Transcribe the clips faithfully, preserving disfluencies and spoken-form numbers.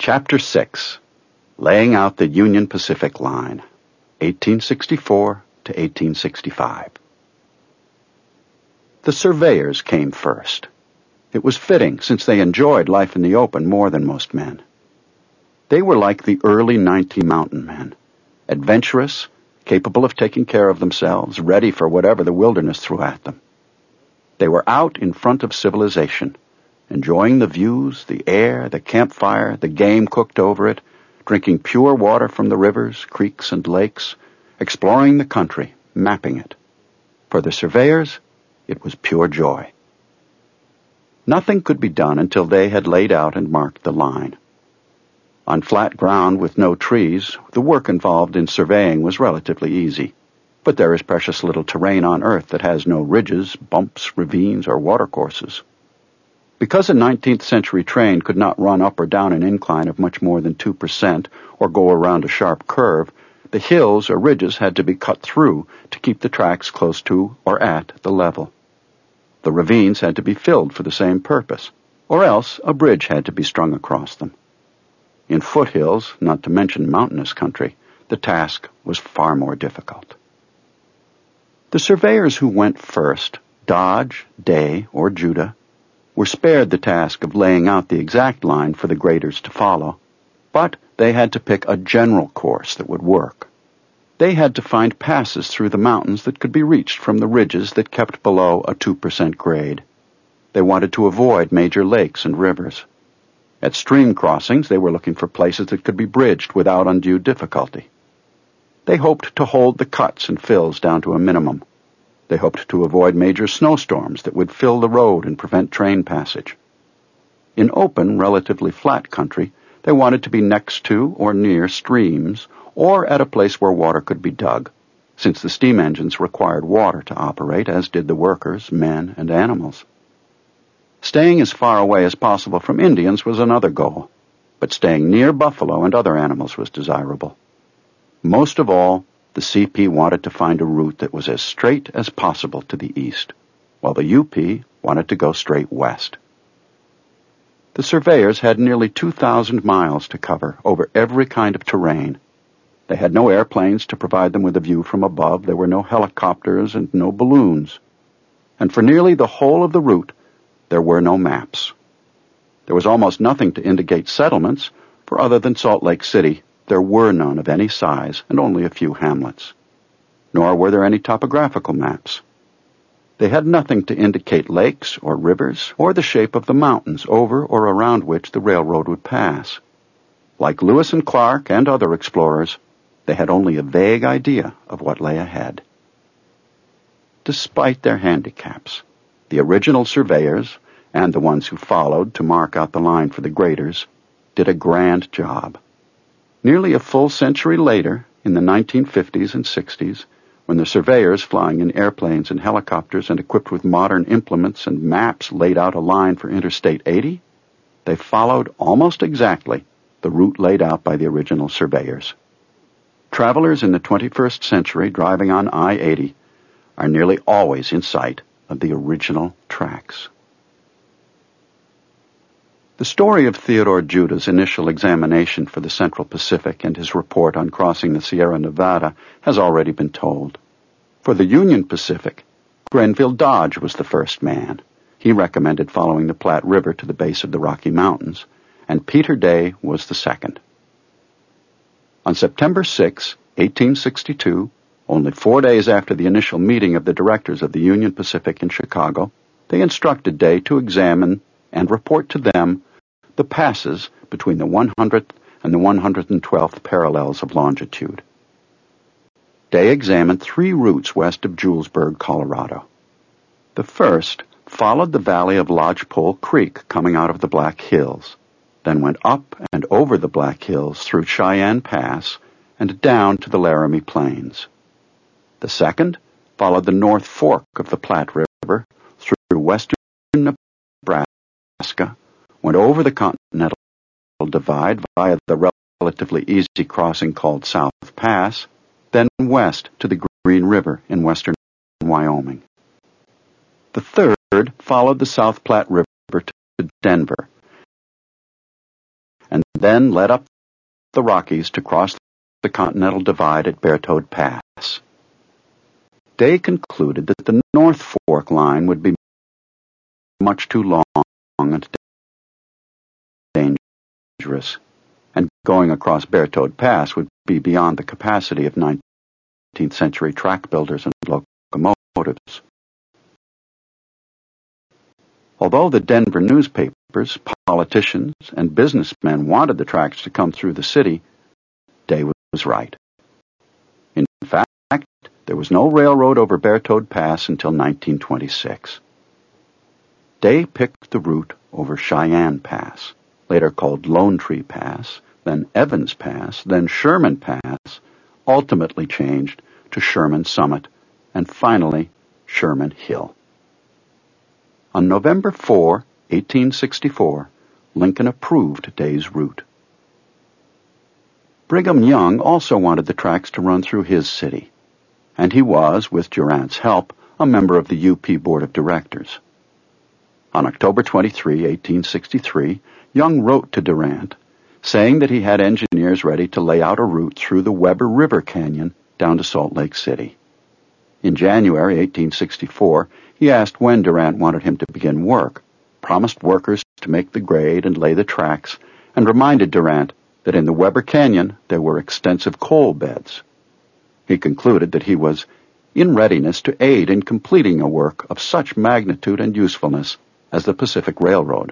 Chapter six. Laying Out the Union Pacific Line, eighteen sixty-four to eighteen sixty-five. The surveyors came first. It was fitting, since they enjoyed life in the open more than most men. They were like the early nineteen mountain men, adventurous, capable of taking care of themselves, ready for whatever the wilderness threw at them. They were out in front of civilization, enjoying the views, the air, the campfire, the game cooked over it, drinking pure water from the rivers, creeks, and lakes, exploring the country, mapping it. For the surveyors, it was pure joy. Nothing could be done until they had laid out and marked the line. On flat ground with no trees, the work involved in surveying was relatively easy, but there is precious little terrain on Earth that has no ridges, bumps, ravines, or watercourses. Because a nineteenth century train could not run up or down an incline of much more than two percent or go around a sharp curve, the hills or ridges had to be cut through to keep the tracks close to or at the level. The ravines had to be filled for the same purpose, or else a bridge had to be strung across them. In foothills, not to mention mountainous country, the task was far more difficult. The surveyors who went first, Dodge, Day, or Judah, were spared the task of laying out the exact line for the graders to follow, but they had to pick a general course that would work. They had to find passes through the mountains that could be reached from the ridges that kept below a two percent grade. They wanted to avoid major lakes and rivers. At stream crossings, they were looking for places that could be bridged without undue difficulty. They hoped to hold the cuts and fills down to a minimum. They hoped to avoid major snowstorms that would fill the road and prevent train passage. In open, relatively flat country, they wanted to be next to or near streams or at a place where water could be dug, since the steam engines required water to operate, as did the workers, men, and animals. Staying as far away as possible from Indians was another goal, but staying near buffalo and other animals was desirable. Most of all, the C P wanted to find a route that was as straight as possible to the east, while the U P wanted to go straight west. The surveyors had nearly two thousand miles to cover over every kind of terrain. They had no airplanes to provide them with a view from above. There were no helicopters and no balloons. And for nearly the whole of the route, there were no maps. There was almost nothing to indicate settlements, for other than Salt Lake City, there were none of any size and only a few hamlets. Nor were there any topographical maps. They had nothing to indicate lakes or rivers or the shape of the mountains over or around which the railroad would pass. Like Lewis and Clark and other explorers, they had only a vague idea of what lay ahead. Despite their handicaps, the original surveyors, and the ones who followed to mark out the line for the graders, did a grand job. Nearly a full century later, in the nineteen fifties and sixties, when the surveyors, flying in airplanes and helicopters and equipped with modern implements and maps, laid out a line for Interstate eighty, they followed almost exactly the route laid out by the original surveyors. Travelers in the twenty-first century driving on I eighty are nearly always in sight of the original tracks. The story of Theodore Judah's initial examination for the Central Pacific and his report on crossing the Sierra Nevada has already been told. For the Union Pacific, Grenville Dodge was the first man. He recommended following the Platte River to the base of the Rocky Mountains, and Peter Day was the second. On September sixth, eighteen sixty-two, only four days after the initial meeting of the directors of the Union Pacific in Chicago, they instructed Day to examine and report to them the passes between the one hundredth and the one hundred twelfth parallels of longitude. Day examined three routes west of Julesburg, Colorado. The first followed the valley of Lodgepole Creek coming out of the Black Hills, then went up and over the Black Hills through Cheyenne Pass and down to the Laramie Plains. The second followed the North Fork of the Platte River through western Nebraska, went over the Continental Divide via the relatively easy crossing called South Pass, then west to the Green River in western Wyoming. The third followed the South Platte River to Denver and then led up the Rockies to cross the Continental Divide at Berthoud Pass. Day concluded that the North Fork line would be much too long and dangerous, and going across Berthoud Pass would be beyond the capacity of nineteenth century track builders and locomotives. Although the Denver newspapers, politicians, and businessmen wanted the tracks to come through the city, Day was right. In fact, there was no railroad over Berthoud Pass until nineteen twenty-six. Day picked the route over Cheyenne Pass, later called Lone Tree Pass, then Evans Pass, then Sherman Pass, ultimately changed to Sherman Summit, and finally Sherman Hill. On November fourth, eighteen sixty-four, Lincoln approved Day's route. Brigham Young also wanted the tracks to run through his city, and he was, with Durant's help, a member of the U P Board of Directors. On October twenty-third, eighteen sixty-three, Young wrote to Durant, saying that he had engineers ready to lay out a route through the Weber River Canyon down to Salt Lake City. In January eighteen sixty-four, he asked when Durant wanted him to begin work, promised workers to make the grade and lay the tracks, and reminded Durant that in the Weber Canyon there were extensive coal beds. He concluded that he was in readiness to aid in completing a work of such magnitude and usefulness as the Pacific Railroad.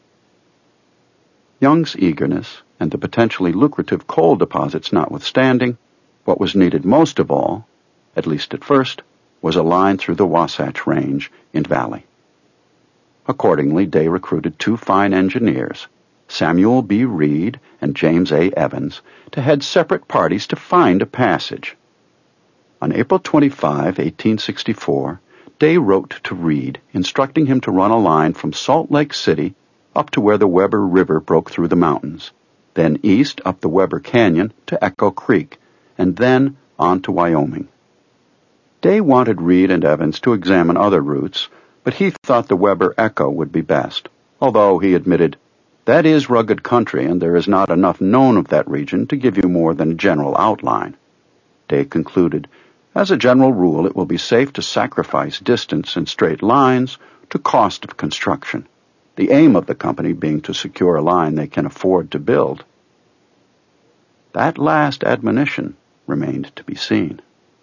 Young's eagerness and the potentially lucrative coal deposits notwithstanding, what was needed most of all, at least at first, was a line through the Wasatch Range in the valley. Accordingly, Day recruited two fine engineers, Samuel B. Reed and James A. Evans, to head separate parties to find a passage. On April twenty-fifth, eighteen sixty-four, Day wrote to Reed, instructing him to run a line from Salt Lake City up to where the Weber River broke through the mountains, then east up the Weber Canyon to Echo Creek, and then on to Wyoming. Day wanted Reed and Evans to examine other routes, but he thought the Weber Echo would be best, although he admitted, "That is rugged country, and there is not enough known of that region to give you more than a general outline." Day concluded, "As a general rule, it will be safe to sacrifice distance and straight lines to cost of construction, the aim of the company being to secure a line they can afford to build." That last admonition remained to be seen.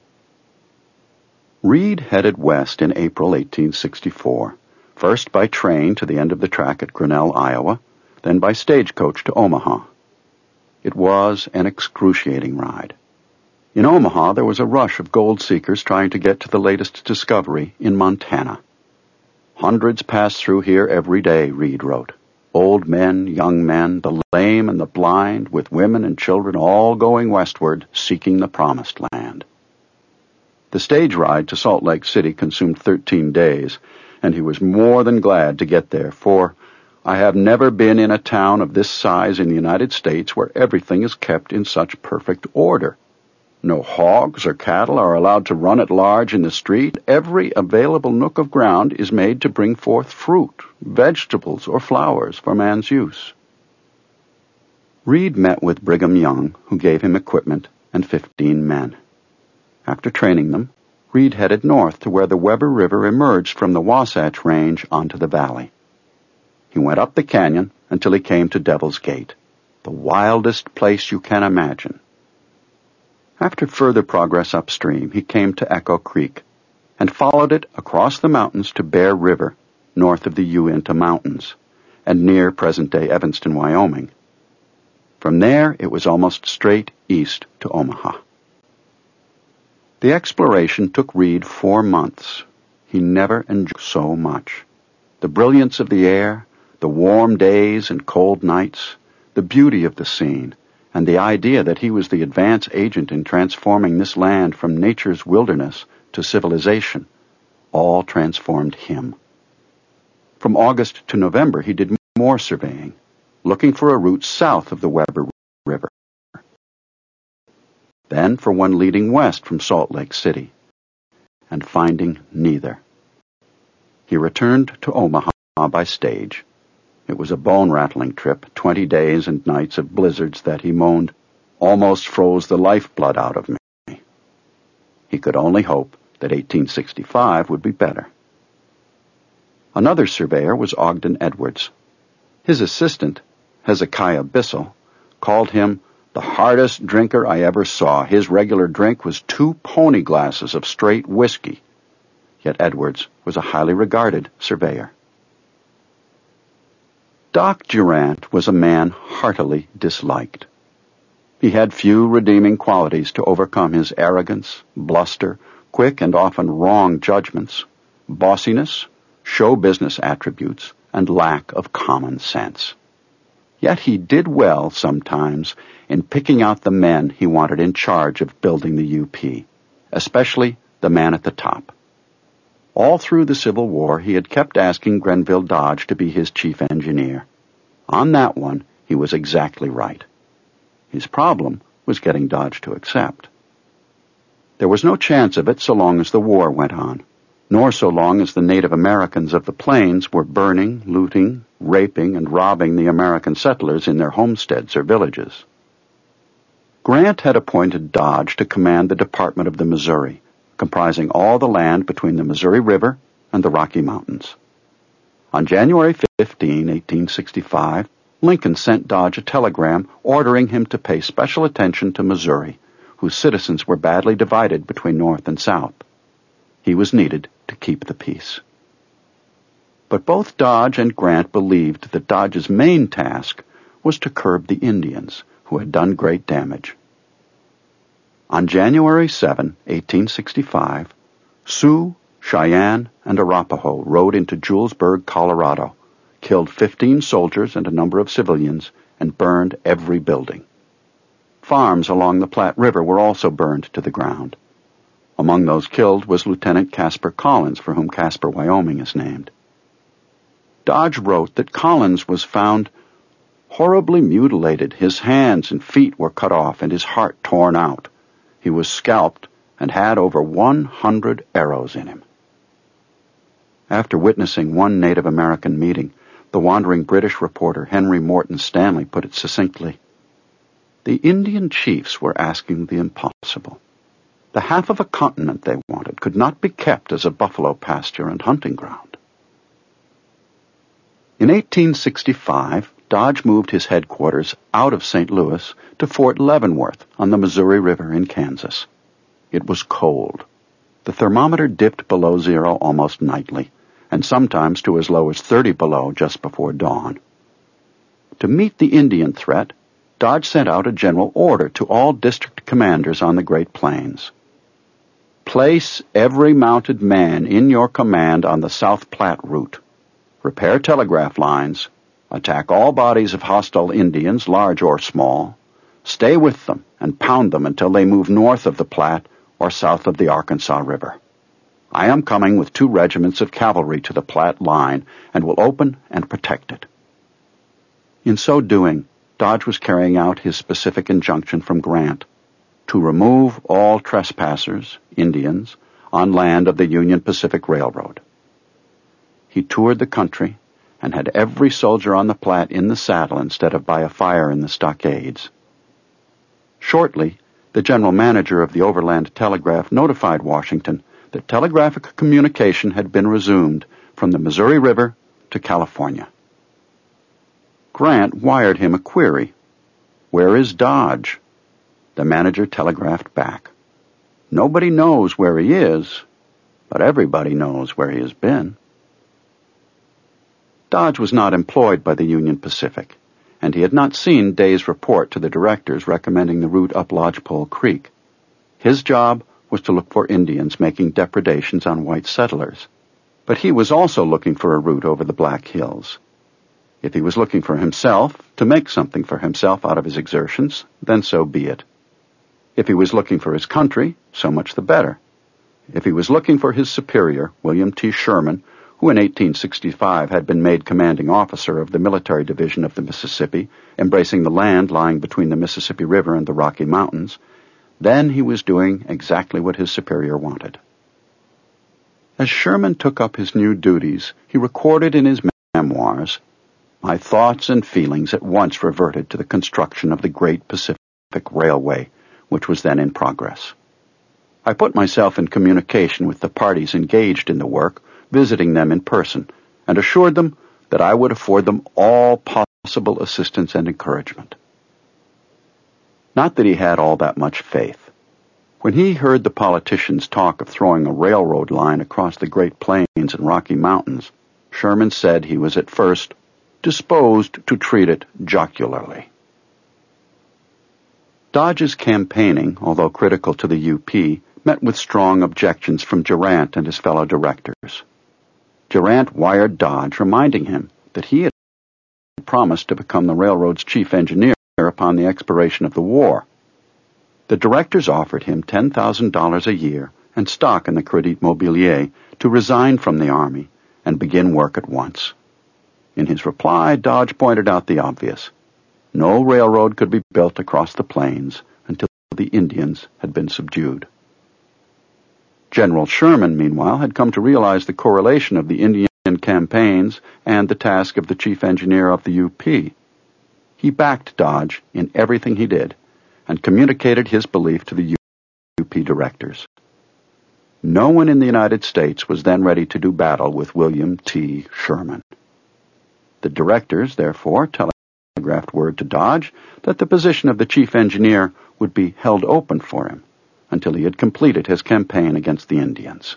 Reed headed west in April eighteen sixty-four, first by train to the end of the track at Grinnell, Iowa, then by stagecoach to Omaha. It was an excruciating ride. In Omaha, there was a rush of gold seekers trying to get to the latest discovery in Montana. "Hundreds pass through here every day," Reed wrote. "Old men, young men, the lame and the blind, with women and children all going westward, seeking the promised land." The stage ride to Salt Lake City consumed thirteen days, and he was more than glad to get there, for "I have never been in a town of this size in the United States where everything is kept in such perfect order. No hogs or cattle are allowed to run at large in the street. Every available nook of ground is made to bring forth fruit, vegetables, or flowers for man's use." Reed met with Brigham Young, who gave him equipment and fifteen men. After training them, Reed headed north to where the Weber River emerged from the Wasatch Range onto the valley. He went up the canyon until he came to Devil's Gate, the wildest place you can imagine. After further progress upstream, he came to Echo Creek and followed it across the mountains to Bear River, north of the Uinta Mountains, and near present-day Evanston, Wyoming. From there, it was almost straight east to Omaha. The exploration took Reed four months. He never enjoyed so much. The brilliance of the air, the warm days and cold nights, the beauty of the scene, and the idea that he was the advance agent in transforming this land from nature's wilderness to civilization, all transformed him. From August to November, he did more surveying, looking for a route south of the Weber River, then for one leading west from Salt Lake City, and finding neither. He returned to Omaha by stage, It was a bone-rattling trip, twenty days and nights of blizzards that, he moaned, almost froze the lifeblood out of me. He could only hope that eighteen sixty-five would be better. Another surveyor was Ogden Edwards. His assistant, Hezekiah Bissell, called him the hardest drinker I ever saw. His regular drink was two pony glasses of straight whiskey. Yet Edwards was a highly regarded surveyor. Doc Durant was a man heartily disliked. He had few redeeming qualities to overcome his arrogance, bluster, quick and often wrong judgments, bossiness, show business attributes, and lack of common sense. Yet he did well sometimes in picking out the men he wanted in charge of building the U P, especially the man at the top. All through the Civil War, he had kept asking Grenville Dodge to be his chief engineer. On that one, he was exactly right. His problem was getting Dodge to accept. There was no chance of it so long as the war went on, nor so long as the Native Americans of the plains were burning, looting, raping, and robbing the American settlers in their homesteads or villages. Grant had appointed Dodge to command the Department of the Missouri, comprising all the land between the Missouri River and the Rocky Mountains. On January fifteenth, eighteen sixty-five, Lincoln sent Dodge a telegram ordering him to pay special attention to Missouri, whose citizens were badly divided between North and South. He was needed to keep the peace. But both Dodge and Grant believed that Dodge's main task was to curb the Indians, who had done great damage. On January seventh, eighteen sixty-five, Sioux, Cheyenne, and Arapaho rode into Julesburg, Colorado, killed fifteen soldiers and a number of civilians, and burned every building. Farms along the Platte River were also burned to the ground. Among those killed was Lieutenant Casper Collins, for whom Casper, Wyoming is named. Dodge wrote that Collins was found horribly mutilated. His hands and feet were cut off and his heart torn out. He was scalped and had over one hundred arrows in him. After witnessing one Native American meeting, the wandering British reporter Henry Morton Stanley put it succinctly. The Indian chiefs were asking the impossible. The half of a continent they wanted could not be kept as a buffalo pasture and hunting ground. In eighteen sixty-five, Dodge moved his headquarters out of Saint Louis to Fort Leavenworth on the Missouri River in Kansas. It was cold. The thermometer dipped below zero almost nightly, and sometimes to as low as thirty below just before dawn. To meet the Indian threat, Dodge sent out a general order to all district commanders on the Great Plains. Place every mounted man in your command on the South Platte route. Repair telegraph lines. Attack all bodies of hostile Indians, large or small. Stay with them and pound them until they move north of the Platte or south of the Arkansas River. I am coming with two regiments of cavalry to the Platte line and will open and protect it. In so doing, Dodge was carrying out his specific injunction from Grant to remove all trespassers, Indians, on land of the Union Pacific Railroad. He toured the country and had every soldier on the Platte in the saddle instead of by a fire in the stockades. Shortly, the general manager of the Overland Telegraph notified Washington that telegraphic communication had been resumed from the Missouri River to California. Grant wired him a query. Where is Dodge? The manager telegraphed back. Nobody knows where he is, but everybody knows where he has been. Dodge was not employed by the Union Pacific, and he had not seen Day's report to the directors recommending the route up Lodgepole Creek. His job was to look for Indians making depredations on white settlers, but he was also looking for a route over the Black Hills. If he was looking for himself, to make something for himself out of his exertions, then so be it. If he was looking for his country, so much the better. If he was looking for his superior, William T. Sherman, who in eighteen sixty-five had been made commanding officer of the military division of the Mississippi, embracing the land lying between the Mississippi River and the Rocky Mountains, then he was doing exactly what his superior wanted. As Sherman took up his new duties, he recorded in his memoirs, my thoughts and feelings at once reverted to the construction of the Great Pacific Railway, which was then in progress. I put myself in communication with the parties engaged in the work, visiting them in person, and assured them that I would afford them all possible assistance and encouragement. Not that he had all that much faith. When he heard the politicians talk of throwing a railroad line across the Great Plains and Rocky Mountains, Sherman said he was at first disposed to treat it jocularly. Dodge's campaigning, although critical to the U P, met with strong objections from Durant and his fellow directors. Durant wired Dodge reminding him that he had promised to become the railroad's chief engineer upon the expiration of the war. The directors offered him ten thousand dollars a year and stock in the Crédit Mobilier to resign from the Army and begin work at once. In his reply, Dodge pointed out the obvious. No railroad could be built across the plains until the Indians had been subdued. General Sherman, meanwhile, had come to realize the correlation of the Indian campaigns and the task of the chief engineer of the U P. He backed Dodge in everything he did and communicated his belief to the U P directors. No one in the United States was then ready to do battle with William T. Sherman. The directors, therefore, telegraphed word to Dodge that the position of the chief engineer would be held open for him until he had completed his campaign against the Indians.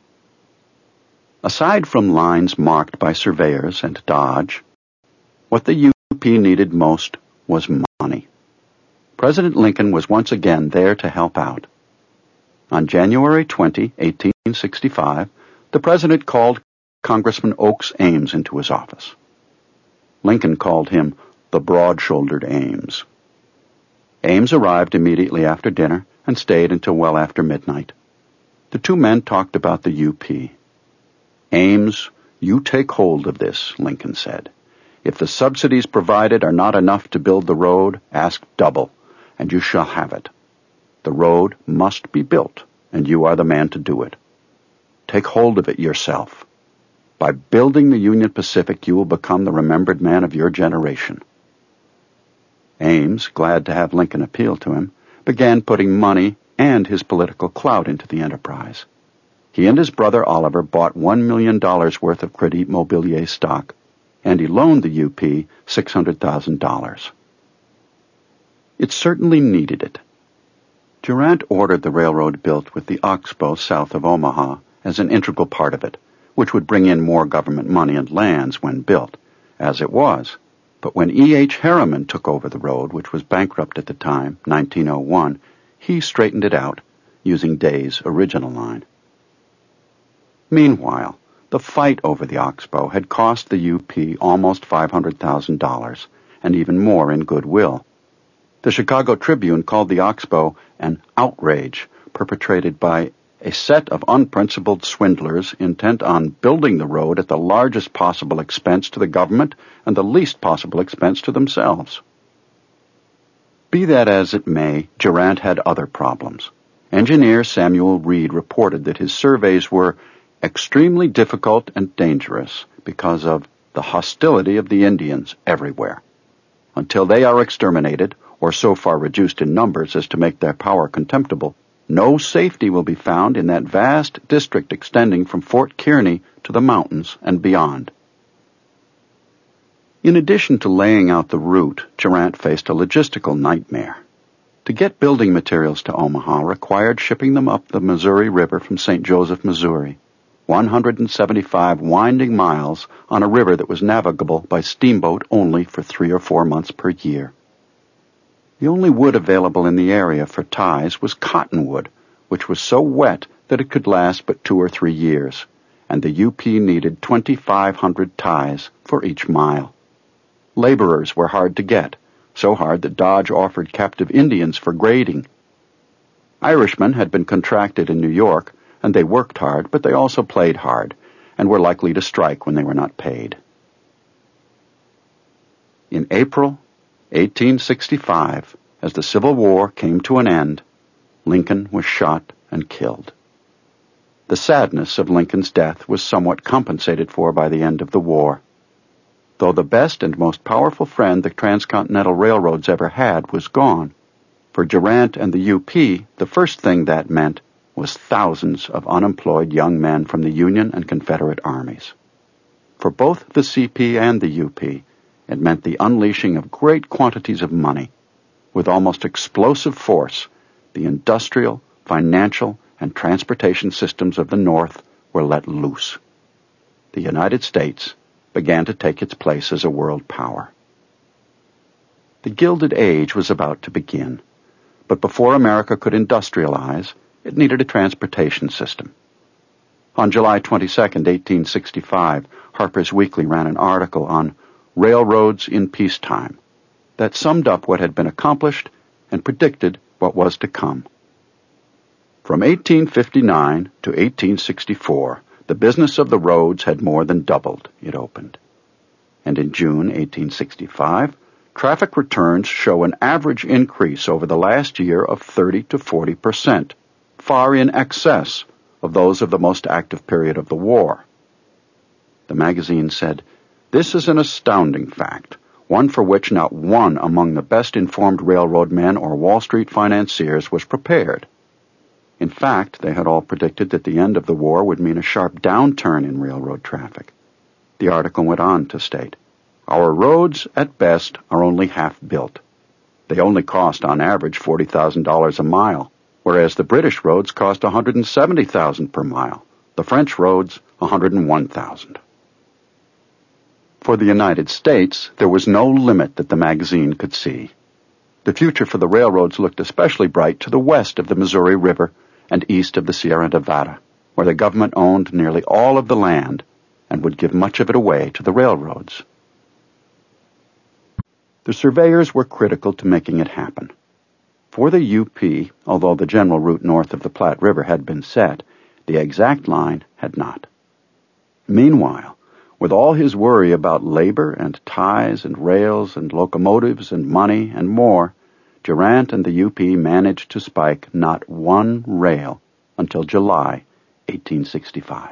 Aside from lines marked by surveyors and Dodge, what the U P needed most was money. President Lincoln was once again there to help out. On January twentieth, eighteen sixty-five, the president called Congressman Oakes Ames into his office. Lincoln called him the broad-shouldered Ames. Ames arrived immediately after dinner and stayed until well after midnight. The two men talked about the U P. Ames, you take hold of this, Lincoln said. If the subsidies provided are not enough to build the road, ask double, and you shall have it. The road must be built, and you are the man to do it. Take hold of it yourself. By building the Union Pacific, you will become the remembered man of your generation. Ames, glad to have Lincoln appeal to him, began putting money and his political clout into the enterprise. He and his brother Oliver bought one million dollars worth of Crédit Mobilier stock, and he loaned the U P six hundred thousand dollars. It certainly needed it. Durant ordered the railroad built with the Oxbow south of Omaha as an integral part of it, which would bring in more government money and lands when built, as it was. But when E. H. Harriman took over the road, which was bankrupt at the time, nineteen oh one, he straightened it out, using Day's original line. Meanwhile, the fight over the Oxbow had cost the U P almost five hundred thousand dollars, and even more in goodwill. The Chicago Tribune called the Oxbow an outrage perpetrated by a set of unprincipled swindlers intent on building the road at the largest possible expense to the government and the least possible expense to themselves. Be that as it may, Durant had other problems. Engineer Samuel Reed reported that his surveys were extremely difficult and dangerous because of the hostility of the Indians everywhere. Until they are exterminated, or so far reduced in numbers as to make their power contemptible, no safety will be found in that vast district extending from Fort Kearny to the mountains and beyond. In addition to laying out the route, Durant faced a logistical nightmare. To get building materials to Omaha required shipping them up the Missouri River from Saint Joseph, Missouri, one hundred seventy-five winding miles on a river that was navigable by steamboat only for three or four months per year. The only wood available in the area for ties was cottonwood, which was so wet that it could last but two or three years, and the U P needed twenty-five hundred ties for each mile. Laborers were hard to get, so hard that Dodge offered captive Indians for grading. Irishmen had been contracted in New York, and they worked hard, but they also played hard, and were likely to strike when they were not paid. In April eighteen sixty-five, as the Civil War came to an end, Lincoln was shot and killed. The sadness of Lincoln's death was somewhat compensated for by the end of the war. though the best and most powerful friend the transcontinental railroads ever had was gone. For Durant and the U P, the first thing that meant was thousands of unemployed young men from the Union and Confederate armies. For both the C P and the U P, it meant the unleashing of great quantities of money. With almost explosive force, the industrial, financial, and transportation systems of the North were let loose. The United States began to take its place as a world power. The Gilded Age was about to begin, but before America could industrialize, it needed a transportation system. On July twenty-second, eighteen sixty-five, Harper's Weekly ran an article on Railroads in Peacetime that summed up what had been accomplished and predicted what was to come. From eighteen fifty-nine to eighteen sixty-four, the business of the roads had more than doubled, it opened. And in June eighteen sixty-five, traffic returns show an average increase over the last year of thirty to forty percent, far in excess of those of the most active period of the war. The magazine said, "This is an astounding fact, one for which not one among the best-informed railroad men or Wall Street financiers was prepared." In fact, they had all predicted that the end of the war would mean a sharp downturn in railroad traffic. The article went on to state, "Our roads, at best, are only half built. They only cost, on average, forty thousand dollars a mile, whereas the British roads cost one hundred seventy thousand dollars per mile, the French roads one hundred one thousand dollars. For the United States, there was no limit that the magazine could see. The future for the railroads looked especially bright to the west of the Missouri River and east of the Sierra Nevada, where the government owned nearly all of the land and would give much of it away to the railroads. The surveyors were critical to making it happen. For the U P, although the general route north of the Platte River had been set, the exact line had not. Meanwhile, with all his worry about labor and ties and rails and locomotives and money and more, Durant and the U P managed to spike not one rail until July eighteen sixty-five.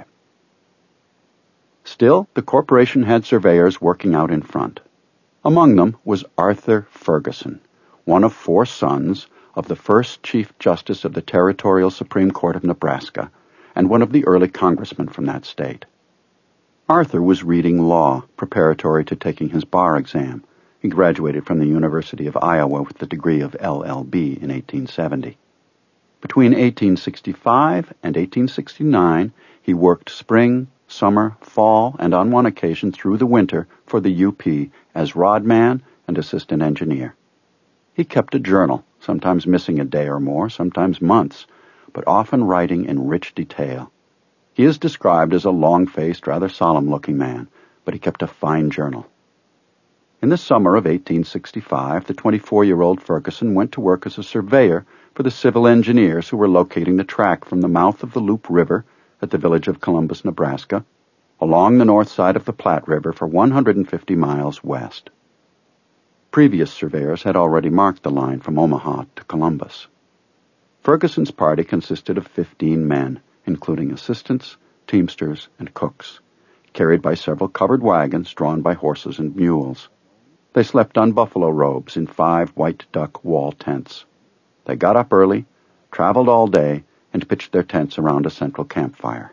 Still, the corporation had surveyors working out in front. Among them was Arthur Ferguson, one of four sons of the first Chief Justice of the Territorial Supreme Court of Nebraska and one of the early congressmen from that state. Arthur was reading law, preparatory to taking his bar exam. He graduated from the University of Iowa with the degree of L L B in eighteen seventy. Between eighteen sixty-five and eighteen sixty-nine, he worked spring, summer, fall, and on one occasion through the winter for the U P as rodman and assistant engineer. He kept a journal, sometimes missing a day or more, sometimes months, but often writing in rich detail. He is described as a long-faced, rather solemn-looking man, but he kept a fine journal. In the summer of eighteen sixty-five, the twenty-four-year-old Ferguson went to work as a surveyor for the civil engineers who were locating the track from the mouth of the Loup River at the village of Columbus, Nebraska, along the north side of the Platte River for one hundred fifty miles west. Previous surveyors had already marked the line from Omaha to Columbus. Ferguson's party consisted of fifteen men, including assistants, teamsters, and cooks, carried by several covered wagons drawn by horses and mules. They slept on buffalo robes in five white duck wall tents. They got up early, traveled all day, and pitched their tents around a central campfire.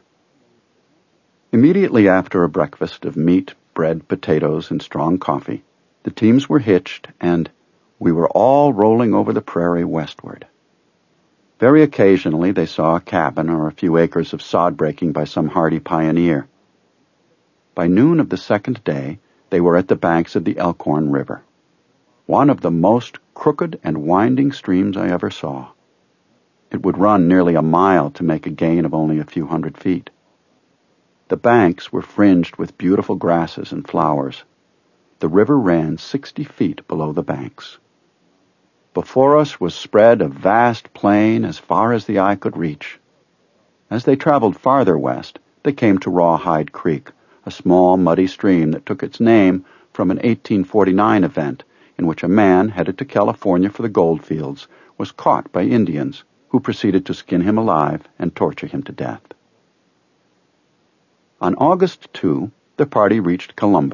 Immediately after a breakfast of meat, bread, potatoes, and strong coffee, the teams were hitched, and we were all rolling over the prairie westward. Very occasionally they saw a cabin or a few acres of sod breaking by some hardy pioneer. By noon of the second day, they were at the banks of the Elkhorn River, one of the most crooked and winding streams I ever saw. It would run nearly a mile to make a gain of only a few hundred feet. The banks were fringed with beautiful grasses and flowers. The river ran sixty feet below the banks. Before us was spread a vast plain as far as the eye could reach. As they traveled farther west, they came to Rawhide Creek, a small, muddy stream that took its name from an eighteen forty-nine event in which a man headed to California for the gold fields was caught by Indians who proceeded to skin him alive and torture him to death. On August second, the party reached Columbus,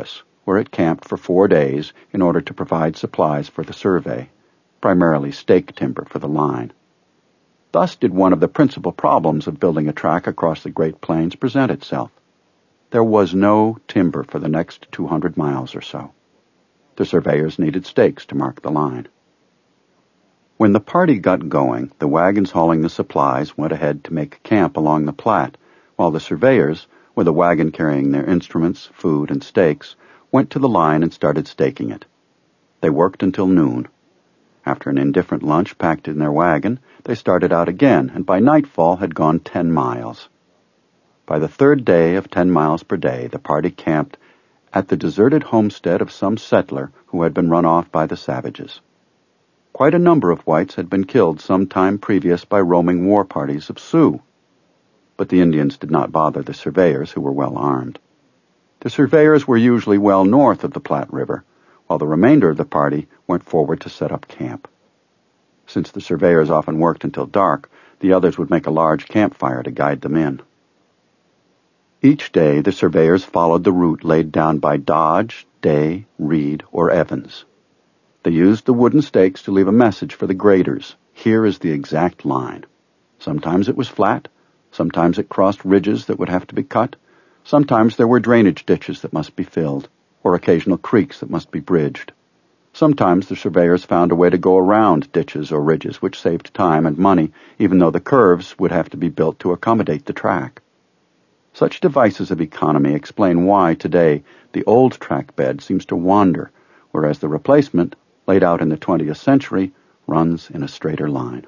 where it camped for four days in order to provide supplies for the survey, primarily stake timber for the line. Thus did one of the principal problems of building a track across the Great Plains present itself. There was no timber for the next two hundred miles or so. The surveyors needed stakes to mark the line. When the party got going, the wagons hauling the supplies went ahead to make camp along the Platte, while the surveyors, with a wagon carrying their instruments, food, and stakes, went to the line and started staking it. They worked until noon. After an indifferent lunch packed in their wagon, they started out again, and by nightfall had gone ten miles. By the third day of ten miles per day, the party camped at the deserted homestead of some settler who had been run off by the savages. Quite a number of whites had been killed some time previous by roaming war parties of Sioux. But the Indians did not bother the surveyors, who were well armed. The surveyors were usually well north of the Platte River, while the remainder of the party went forward to set up camp. Since the surveyors often worked until dark, the others would make a large campfire to guide them in. Each day the surveyors followed the route laid down by Dodge, Day, Reed, or Evans. They used the wooden stakes to leave a message for the graders. Here is the exact line. Sometimes it was flat, sometimes it crossed ridges that would have to be cut, sometimes there were drainage ditches that must be filled, or occasional creeks that must be bridged. Sometimes the surveyors found a way to go around ditches or ridges, which saved time and money, even though the curves would have to be built to accommodate the track. Such devices of economy explain why, today, the old track bed seems to wander, whereas the replacement, laid out in the twentieth century, runs in a straighter line.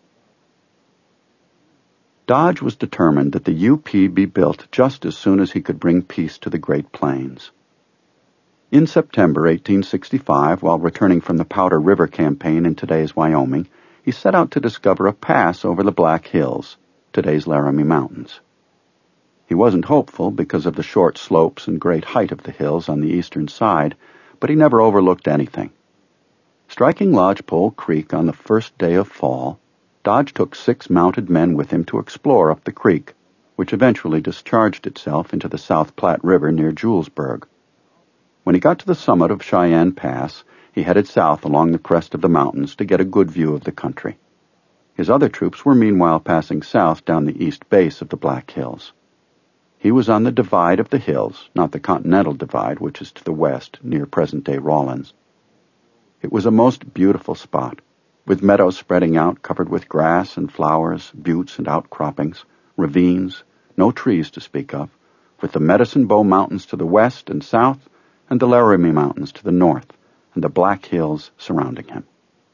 Dodge was determined that the U P be built just as soon as he could bring peace to the Great Plains. In September eighteen sixty-five, while returning from the Powder River campaign in today's Wyoming, he set out to discover a pass over the Black Hills, today's Laramie Mountains. He wasn't hopeful because of the short slopes and great height of the hills on the eastern side, but he never overlooked anything. Striking Lodgepole Creek on the first day of fall, Dodge took six mounted men with him to explore up the creek, which eventually discharged itself into the South Platte River near Julesburg. When he got to the summit of Cheyenne Pass, he headed south along the crest of the mountains to get a good view of the country. His other troops were meanwhile passing south down the east base of the Black Hills. He was on the divide of the hills, not the Continental Divide, which is to the west, near present-day Rawlins. It was a most beautiful spot, with meadows spreading out covered with grass and flowers, buttes and outcroppings, ravines, no trees to speak of, with the Medicine Bow Mountains to the west and south, and the Laramie Mountains to the north, and the Black Hills surrounding him.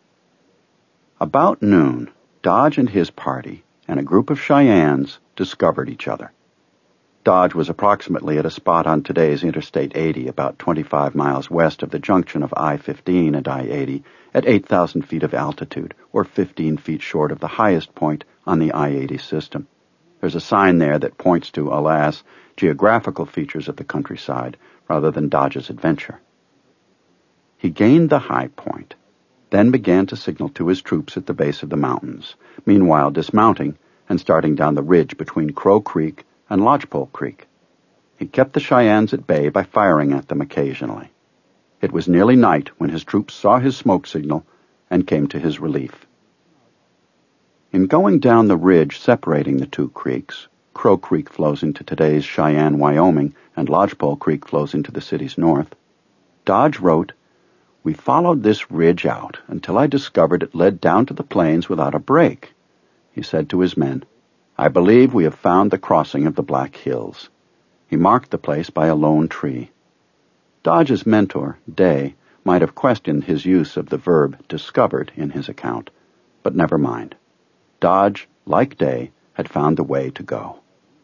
About noon, Dodge and his party and a group of Cheyennes discovered each other. Dodge was approximately at a spot on today's Interstate eighty, about twenty-five miles west of the junction of I fifteen and I eighty, at eight thousand feet of altitude, or fifteen feet short of the highest point on the I eighty system. There's a sign there that points to, alas, geographical features of the countryside, rather than Dodge's adventure. He gained the high point, then began to signal to his troops at the base of the mountains, meanwhile dismounting and starting down the ridge between Crow Creek and Lodgepole Creek. He kept the Cheyennes at bay by firing at them occasionally. It was nearly night when his troops saw his smoke signal and came to his relief. In going down the ridge separating the two creeks, Crow Creek flows into today's Cheyenne, Wyoming, and Lodgepole Creek flows into the city's north, Dodge wrote, "We followed this ridge out until I discovered it led down to the plains without a break." He said to his men, "I believe we have found the crossing of the Black Hills." He marked the place by a lone tree. Dodge's mentor, Day, might have questioned his use of the verb discovered in his account, but never mind. Dodge, like Day, had found the way to go.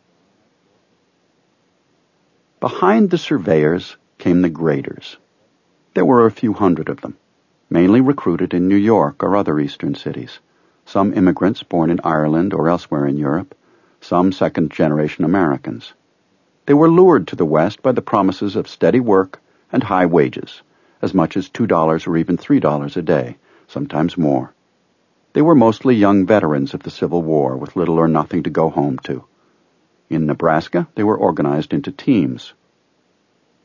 Behind the surveyors came the graders. There were a few hundred of them, mainly recruited in New York or other eastern cities, some immigrants born in Ireland or elsewhere in Europe, some second-generation Americans. They were lured to the West by the promises of steady work and high wages, as much as two dollars or even three dollars a day, sometimes more. They were mostly young veterans of the Civil War with little or nothing to go home to. In Nebraska, they were organized into teams.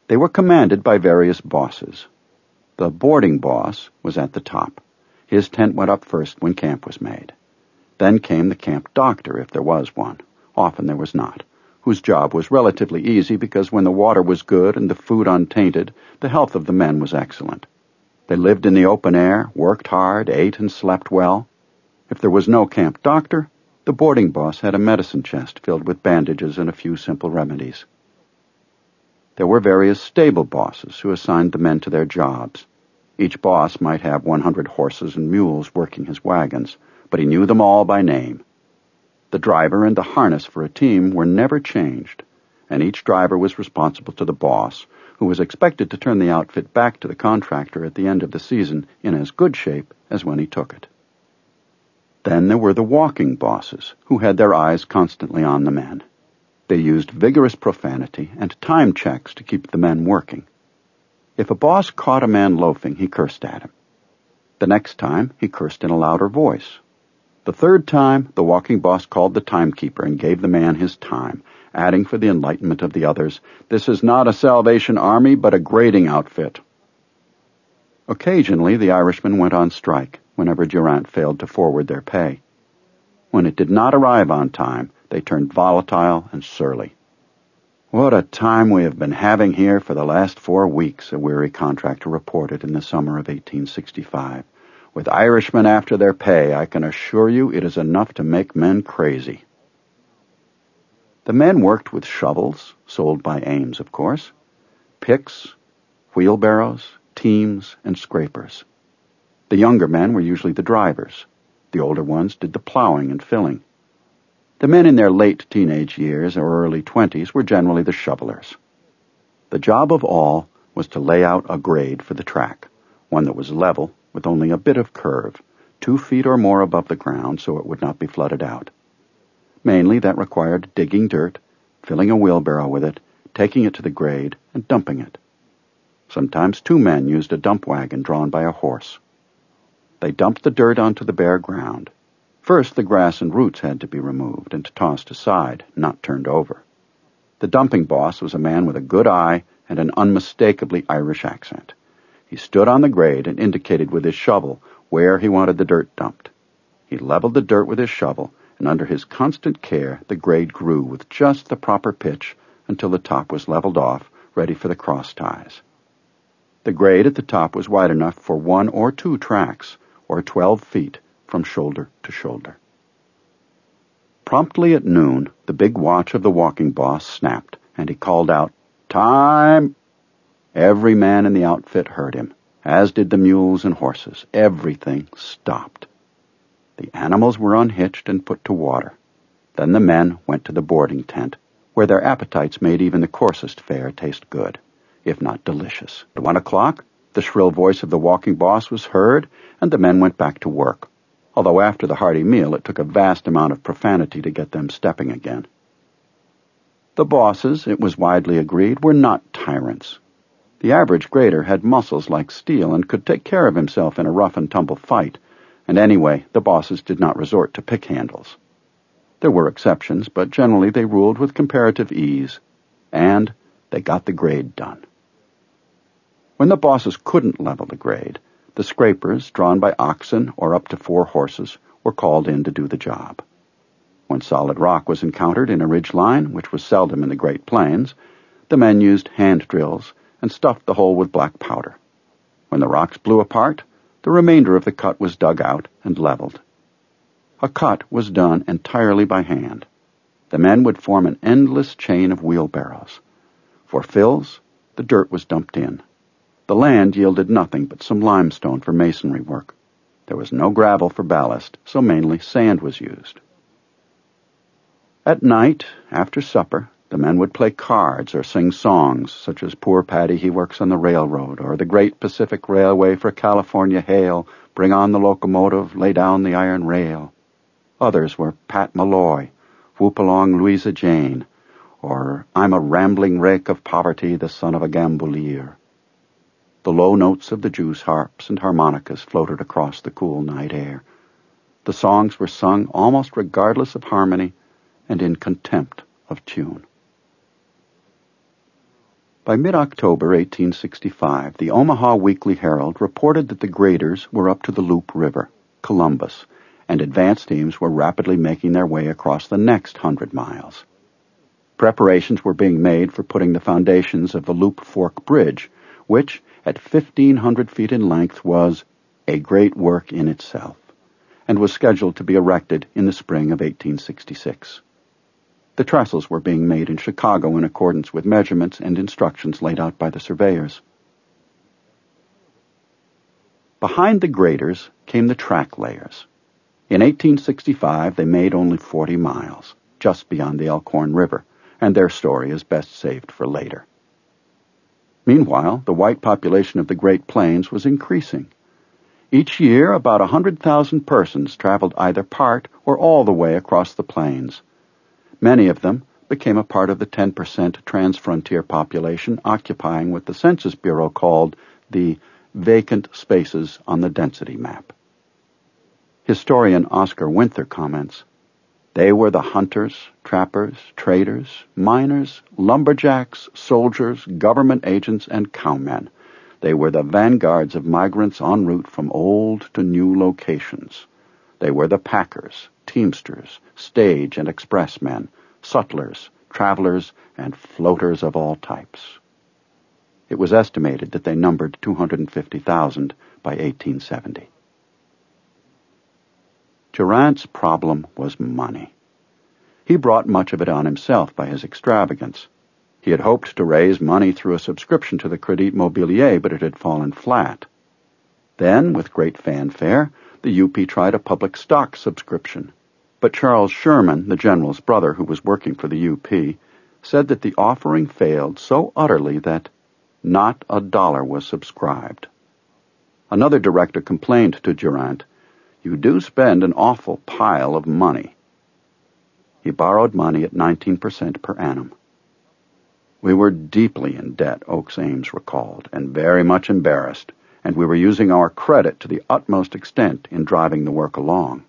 They were commanded by various bosses. The boarding boss was at the top. His tent went up first when camp was made. Then came the camp doctor, if there was one. Often there was not, whose job was relatively easy because when the water was good and the food untainted, the health of the men was excellent. They lived in the open air, worked hard, ate and slept well. If there was no camp doctor, the boarding boss had a medicine chest filled with bandages and a few simple remedies. There were various stable bosses who assigned the men to their jobs. Each boss might have one hundred horses and mules working his wagons, but he knew them all by name. The driver and the harness for a team were never changed, and each driver was responsible to the boss, who was expected to turn the outfit back to the contractor at the end of the season in as good shape as when he took it. Then there were the walking bosses, who had their eyes constantly on the men. They used vigorous profanity and time checks to keep the men working. If a boss caught a man loafing, he cursed at him. The next time, he cursed in a louder voice. The third time, the walking boss called the timekeeper and gave the man his time, adding for the enlightenment of the others, "This is not a Salvation Army, but a grading outfit." Occasionally, the Irishmen went on strike whenever Durant failed to forward their pay. When it did not arrive on time, they turned volatile and surly. "What a time we have been having here for the last four weeks," a weary contractor reported in the summer of eighteen sixty-five. "With Irishmen after their pay, I can assure you it is enough to make men crazy." The men worked with shovels, sold by Ames, of course, picks, wheelbarrows, teams, and scrapers. The younger men were usually the drivers. The older ones did the plowing and filling. The men in their late teenage years or early twenties were generally the shovelers. The job of all was to lay out a grade for the track, one that was level with only a bit of curve, two feet or more above the ground so it would not be flooded out. Mainly that required digging dirt, filling a wheelbarrow with it, taking it to the grade, and dumping it. Sometimes two men used a dump wagon drawn by a horse. They dumped the dirt onto the bare ground. First, the grass and roots had to be removed and tossed aside, not turned over. The dumping boss was a man with a good eye and an unmistakably Irish accent. He stood on the grade and indicated with his shovel where he wanted the dirt dumped. He leveled the dirt with his shovel, and under his constant care, the grade grew with just the proper pitch until the top was leveled off, ready for the cross ties. The grade at the top was wide enough for one or two tracks, or twelve feet, from shoulder to shoulder. Promptly at noon, the big watch of the walking boss snapped, and he called out, "Time!" Every man in the outfit heard him, as did the mules and horses. Everything stopped. The animals were unhitched and put to water. Then the men went to the boarding tent, where their appetites made even the coarsest fare taste good, if not delicious. At one o'clock, the shrill voice of the walking boss was heard, and the men went back to work, although after the hearty meal it took a vast amount of profanity to get them stepping again. The bosses, it was widely agreed, were not tyrants. The average grader had muscles like steel and could take care of himself in a rough-and-tumble fight, and anyway, the bosses did not resort to pick handles. There were exceptions, but generally they ruled with comparative ease, and they got the grade done. When the bosses couldn't level the grade, the scrapers, drawn by oxen or up to four horses, were called in to do the job. When solid rock was encountered in a ridge line, which was seldom in the Great Plains, the men used hand drills and stuffed the hole with black powder. When the rocks blew apart, the remainder of the cut was dug out and leveled. A cut was done entirely by hand. The men would form an endless chain of wheelbarrows. For fills, the dirt was dumped in. The land yielded nothing but some limestone for masonry work. There was no gravel for ballast, so mainly sand was used. At night, after supper, the men would play cards or sing songs, such as Poor Paddy He Works on the Railroad, or the Great Pacific Railway for California Hail, Bring on the Locomotive, Lay Down the Iron Rail. Others were Pat Malloy, Whoop Along Louisa Jane, or I'm a Rambling Rake of Poverty, the Son of a Gambolier. The low notes of the Jew's harps and harmonicas floated across the cool night air. The songs were sung almost regardless of harmony and in contempt of tune. By mid-October eighteen sixty-five, the Omaha Weekly Herald reported that the graders were up to the Loup River, Columbus, and advance teams were rapidly making their way across the next hundred miles. Preparations were being made for putting the foundations of the Loup Fork Bridge, which, at fifteen hundred feet in length, was a great work in itself, and was scheduled to be erected in the spring of eighteen sixty-six. The trestles were being made in Chicago in accordance with measurements and instructions laid out by the surveyors. Behind the graders came the track layers. In eighteen sixty-five, they made only forty miles, just beyond the Elkhorn River, and their story is best saved for later. Meanwhile, the white population of the Great Plains was increasing. Each year, about a hundred thousand persons traveled either part or all the way across the plains. Many of them became a part of the ten percent trans-frontier population occupying what the Census Bureau called the vacant spaces on the density map. Historian Oscar Winther comments, "They were the hunters, trappers, traders, miners, lumberjacks, soldiers, government agents, and cowmen. They were the vanguards of migrants en route from old to new locations. They were the packers, teamsters, stage and express men, sutlers, travelers, and floaters of all types." It was estimated that they numbered two hundred fifty thousand by eighteen seventy. Durant's problem was money. He brought much of it on himself by his extravagance. He had hoped to raise money through a subscription to the Crédit Mobilier, but it had fallen flat. Then, with great fanfare, the U P tried a public stock subscription. But Charles Sherman, the general's brother who was working for the U P, said that the offering failed so utterly that not a dollar was subscribed. Another director complained to Durant, "You do spend an awful pile of money." He borrowed money at nineteen percent per annum. "We were deeply in debt," Oakes Ames recalled, "and very much embarrassed, and we were using our credit to the utmost extent in driving the work along."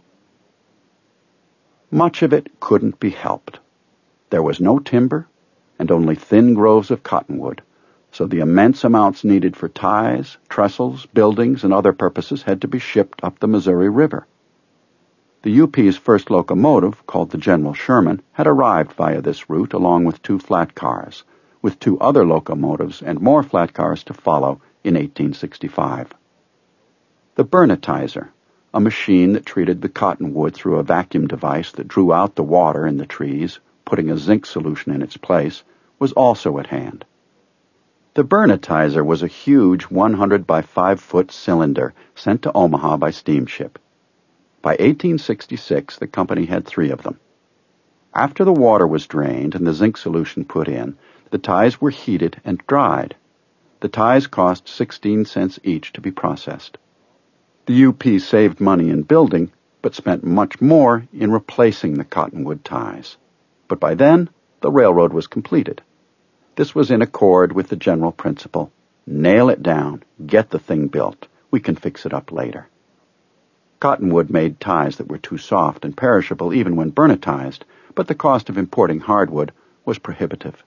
Much of it couldn't be helped. There was no timber, and only thin groves of cottonwood, so the immense amounts needed for ties, trestles, buildings, and other purposes had to be shipped up the Missouri River. The U P's first locomotive, called the General Sherman, had arrived via this route along with two flat cars, with two other locomotives and more flat cars to follow in eighteen sixty-five. The Burnitizer, a machine that treated the cottonwood through a vacuum device that drew out the water in the trees, putting a zinc solution in its place, was also at hand. The Burnitizer was a huge one hundred by five foot cylinder sent to Omaha by steamship. By eighteen sixty-six, the company had three of them. After the water was drained and the zinc solution put in, the ties were heated and dried. The ties cost sixteen cents each to be processed. The U P saved money in building, but spent much more in replacing the cottonwood ties. But by then, the railroad was completed. This was in accord with the general principle: nail it down, get the thing built. We can fix it up later. Cottonwood made ties that were too soft and perishable even when burnitized, but the cost of importing hardwood was prohibitive.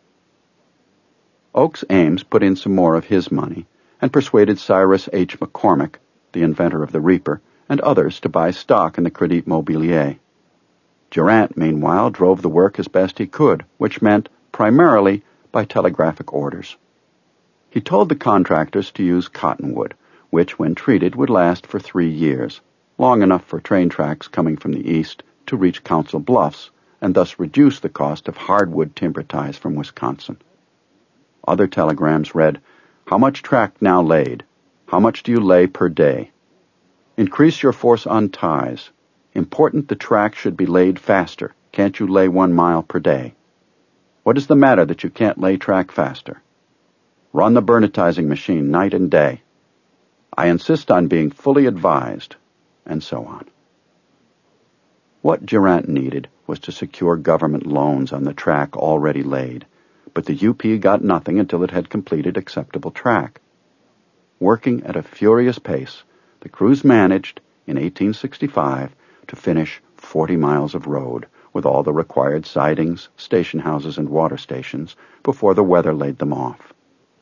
Oakes Ames put in some more of his money and persuaded Cyrus H. McCormick, the inventor of the reaper, and others to buy stock in the Crédit Mobilier. Durant, meanwhile, drove the work as best he could, which meant primarily by telegraphic orders. He told the contractors to use cottonwood, which, when treated, would last for three years, long enough for train tracks coming from the east to reach Council Bluffs, and thus reduce the cost of hardwood timber ties from Wisconsin. Other telegrams read, "How much track now laid? How much do you lay per day? Increase your force on ties. Important the track should be laid faster. Can't you lay one mile per day? What is the matter that you can't lay track faster? Run the burnitizing machine night and day. I insist on being fully advised," and so on. What Durant needed was to secure government loans on the track already laid, but the U P got nothing until it had completed acceptable track. Working at a furious pace, the crews managed, in eighteen sixty-five, to finish forty miles of road, with all the required sidings, station houses, and water stations, before the weather laid them off.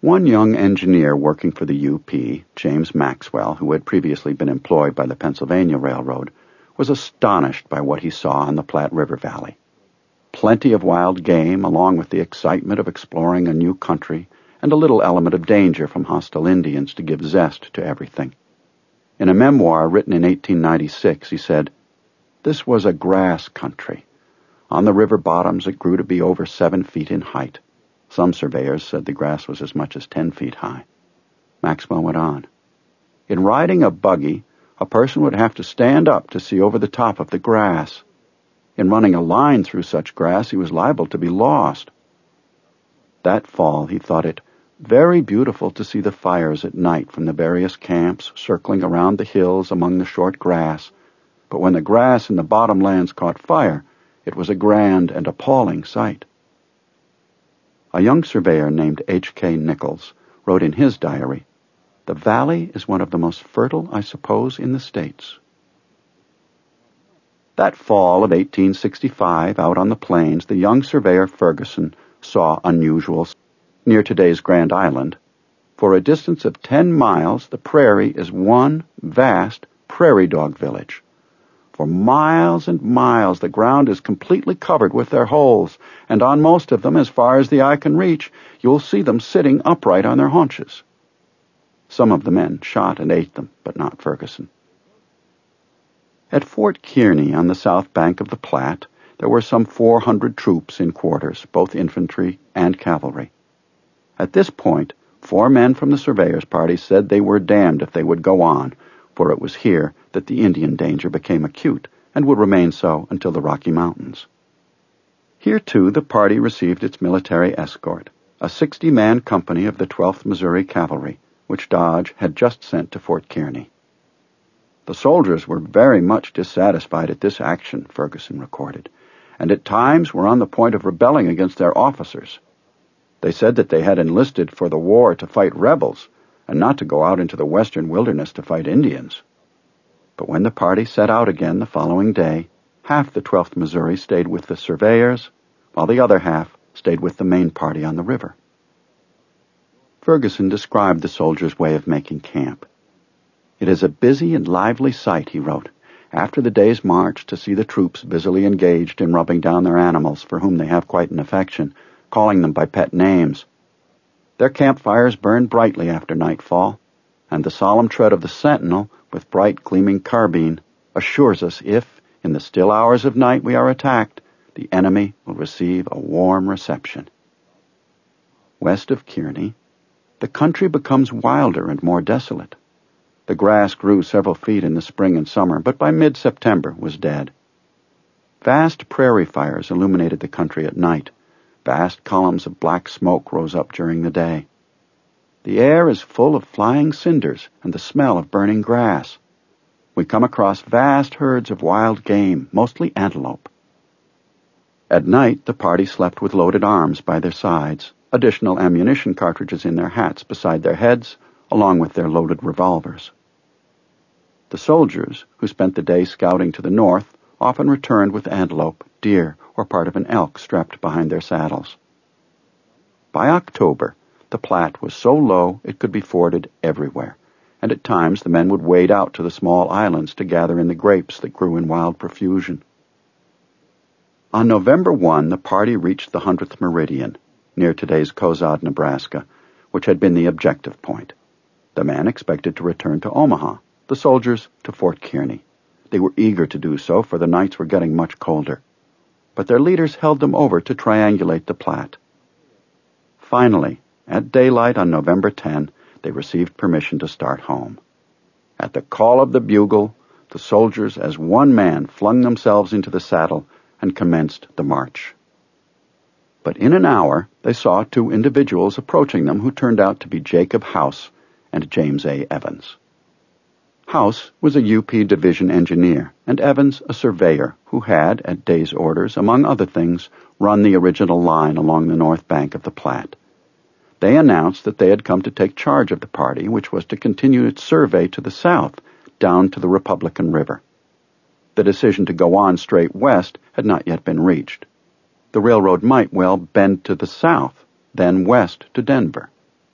One young engineer working for the U P, James Maxwell, who had previously been employed by the Pennsylvania Railroad, was astonished by what he saw in the Platte River Valley. Plenty of wild game, along with the excitement of exploring a new country, and a little element of danger from hostile Indians to give zest to everything. In a memoir written in eighteen ninety-six, he said, "This was a grass country. On the river bottoms it grew to be over seven feet in height. Some surveyors said the grass was as much as ten feet high." Maxwell went on, "In riding a buggy, a person would have to stand up to see over the top of the grass. In running a line through such grass, he was liable to be lost." That fall, he thought it very beautiful to see the fires at night from the various camps circling around the hills among the short grass, but when the grass in the bottomlands caught fire, it was a grand and appalling sight. A young surveyor named H K Nichols wrote in his diary, "The valley is one of the most fertile, I suppose, in the States." That fall of eighteen sixty-five, out on the plains, the young surveyor Ferguson saw unusual. Near today's Grand Island, for a distance of ten miles, the prairie is one vast prairie dog village. For miles and miles, the ground is completely covered with their holes, and on most of them, as far as the eye can reach, you'll see them sitting upright on their haunches. Some of the men shot and ate them, but not Ferguson. At Fort Kearny on the south bank of the Platte, there were some four hundred troops in quarters, both infantry and cavalry. At this point, four men from the surveyors' party said they were damned if they would go on, for it was here that the Indian danger became acute and would remain so until the Rocky Mountains. Here, too, the party received its military escort, a sixty-man company of the twelfth Missouri Cavalry, which Dodge had just sent to Fort Kearny. The soldiers were very much dissatisfied at this action, Ferguson recorded, and at times were on the point of rebelling against their officers. They said that they had enlisted for the war to fight rebels, and not to go out into the western wilderness to fight Indians. But when the party set out again the following day, half the twelfth Missouri stayed with the surveyors, while the other half stayed with the main party on the river. Ferguson described the soldiers' way of making camp. "It is a busy and lively sight," he wrote, "after the day's march to see the troops busily engaged in rubbing down their animals for whom they have quite an affection, calling them by pet names. Their campfires burn brightly after nightfall, and the solemn tread of the sentinel, with bright gleaming carbine, assures us if, in the still hours of night, we are attacked, the enemy will receive a warm reception." West of Kearny, the country becomes wilder and more desolate. The grass grew several feet in the spring and summer, but by mid-September was dead. Vast prairie fires illuminated the country at night. Vast columns of black smoke rose up during the day. The air is full of flying cinders and the smell of burning grass. We come across vast herds of wild game, mostly antelope. At night, the party slept with loaded arms by their sides, additional ammunition cartridges in their hats beside their heads, along with their loaded revolvers. The soldiers, who spent the day scouting to the north, often returned with antelope, deer, or part of an elk strapped behind their saddles. By October, the Platte was so low it could be forded everywhere, and at times the men would wade out to the small islands to gather in the grapes that grew in wild profusion. On November first, the party reached the hundredth meridian, near today's Cozad, Nebraska, which had been the objective point. The men expected to return to Omaha, the soldiers to Fort Kearny. They were eager to do so, for the nights were getting much colder. But their leaders held them over to triangulate the Platte. Finally, at daylight on November tenth, they received permission to start home. At the call of the bugle, the soldiers as one man flung themselves into the saddle and commenced the march. But in an hour, they saw two individuals approaching them who turned out to be Jacob House and James A. Evans. House was a U P division engineer, and Evans a surveyor who had, at Day's orders, among other things, run the original line along the north bank of the Platte. They announced that they had come to take charge of the party, which was to continue its survey to the south, down to the Republican River. The decision to go on straight west had not yet been reached. The railroad might well bend to the south, then west to Denver.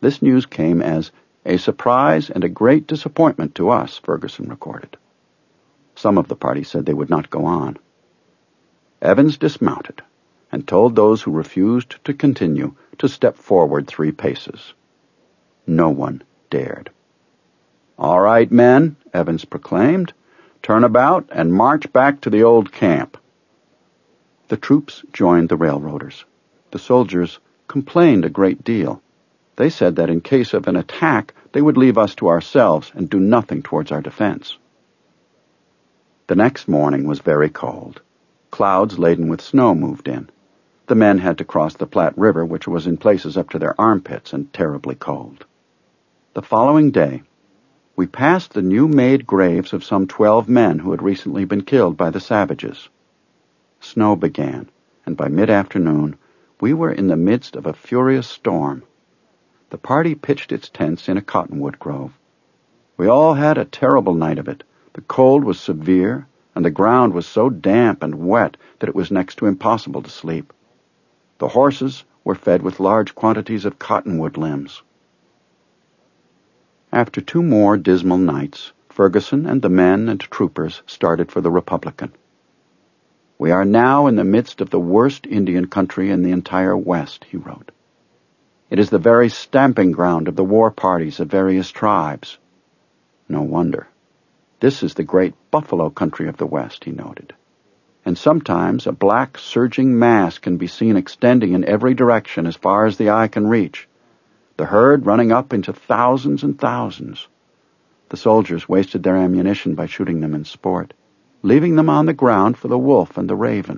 This news came as a surprise and a great disappointment to us, Ferguson recorded. Some of the party said they would not go on. Evans dismounted and told those who refused to continue to step forward three paces. No one dared. "All right, men," Evans proclaimed, "turn about and march back to the old camp." The troops joined the railroaders. The soldiers complained a great deal. They said that in case of an attack, they would leave us to ourselves and do nothing towards our defense. The next morning was very cold. Clouds laden with snow moved in. The men had to cross the Platte River, which was in places up to their armpits and terribly cold. The following day, we passed the new-made graves of some twelve men who had recently been killed by the savages. Snow began, and by mid-afternoon, we were in the midst of a furious storm. The party pitched its tents in a cottonwood grove. We all had a terrible night of it. The cold was severe, and the ground was so damp and wet that it was next to impossible to sleep. The horses were fed with large quantities of cottonwood limbs. After two more dismal nights, Ferguson and the men and troopers started for the Republican. "We are now in the midst of the worst Indian country in the entire West," he wrote. "It is the very stamping ground of the war parties of various tribes. No wonder. This is the great buffalo country of the West," he noted. "And sometimes a black, surging mass can be seen extending in every direction as far as the eye can reach, the herd running up into thousands and thousands. The soldiers wasted their ammunition by shooting them in sport, leaving them on the ground for the wolf and the raven.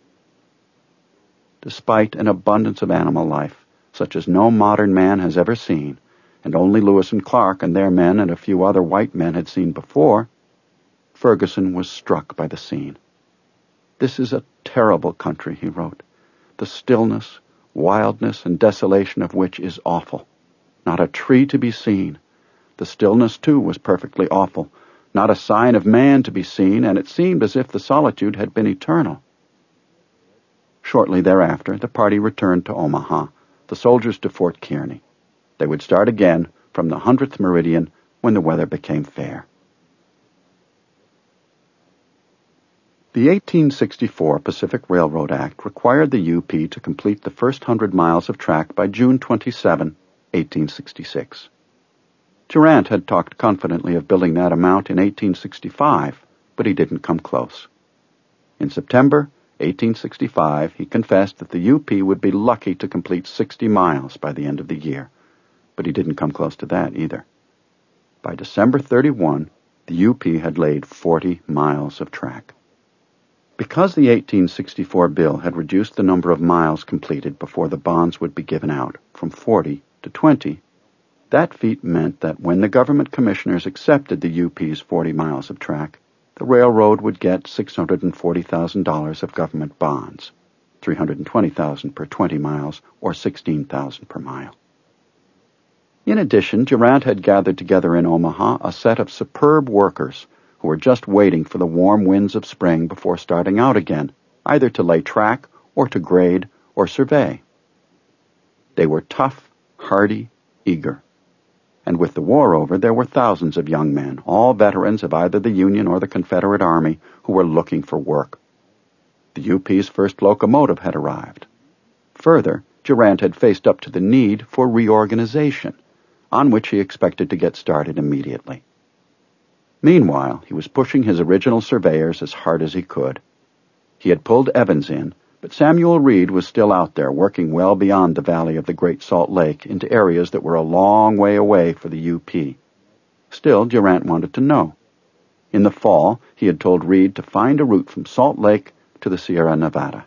Despite an abundance of animal life, such as no modern man has ever seen, and only Lewis and Clark and their men and a few other white men had seen before, Ferguson was struck by the scene. "This is a terrible country," he wrote, "the stillness, wildness, and desolation of which is awful. Not a tree to be seen. The stillness, too, was perfectly awful. Not a sign of man to be seen, and it seemed as if the solitude had been eternal." Shortly thereafter, the party returned to Omaha, the soldiers to Fort Kearny. They would start again from the hundredth meridian when the weather became fair. The eighteen sixty-four Pacific Railroad Act required the U P to complete the first hundred miles of track by June twenty-seventh, eighteen sixty-six. Durant had talked confidently of building that amount in eighteen sixty-five, but he didn't come close. In September eighteen sixty-five, he confessed that the U P would be lucky to complete sixty miles by the end of the year, but he didn't come close to that either. By December thirty-first, the U P had laid forty miles of track. Because the eighteen sixty-four bill had reduced the number of miles completed before the bonds would be given out from forty to twenty, that feat meant that when the government commissioners accepted the U P's forty miles of track, the railroad would get six hundred forty thousand dollars of government bonds, three hundred twenty thousand dollars per twenty miles, or sixteen thousand dollars per mile. In addition, Durant had gathered together in Omaha a set of superb workers who were just waiting for the warm winds of spring before starting out again, either to lay track or to grade or survey. They were tough, hardy, eager. And with the war over, there were thousands of young men, all veterans of either the Union or the Confederate Army, who were looking for work. The U P's first locomotive had arrived. Further, Durant had faced up to the need for reorganization, on which he expected to get started immediately. Meanwhile, he was pushing his original surveyors as hard as he could. He had pulled Evans in, but Samuel Reed was still out there working well beyond the valley of the Great Salt Lake into areas that were a long way away for the U P. Still, Durant wanted to know. In the fall, he had told Reed to find a route from Salt Lake to the Sierra Nevada.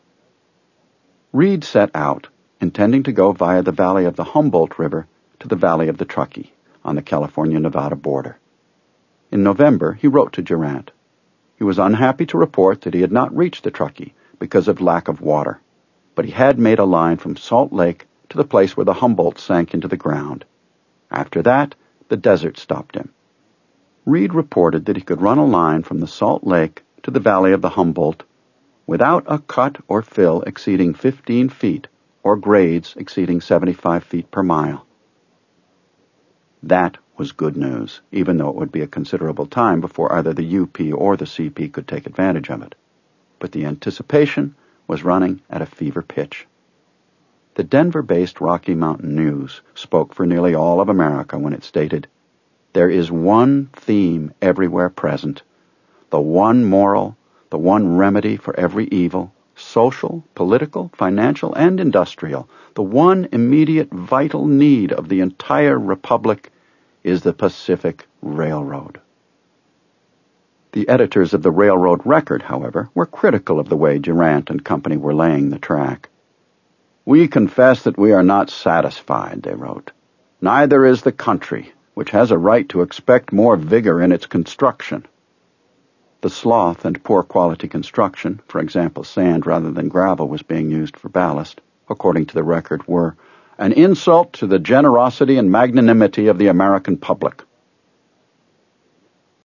Reed set out, intending to go via the valley of the Humboldt River to the valley of the Truckee on the California-Nevada border. In November, he wrote to Durant. He was unhappy to report that he had not reached the Truckee because of lack of water, but he had made a line from Salt Lake to the place where the Humboldt sank into the ground. After that, the desert stopped him. Reed reported that he could run a line from the Salt Lake to the valley of the Humboldt without a cut or fill exceeding fifteen feet or grades exceeding seventy-five feet per mile. That was good news, even though it would be a considerable time before either the U P or the C P could take advantage of it. But the anticipation was running at a fever pitch. The Denver-based Rocky Mountain News spoke for nearly all of America when it stated, "There is one theme everywhere present, the one moral, the one remedy for every evil, social, political, financial, and industrial, the one immediate vital need of the entire republic is the Pacific Railroad." The editors of the Railroad Record, however, were critical of the way Durant and company were laying the track. "We confess that we are not satisfied," they wrote. "Neither is the country, which has a right to expect more vigor in its construction." The sloth and poor quality construction, for example, sand rather than gravel was being used for ballast, according to the record, were an insult to the generosity and magnanimity of the American public.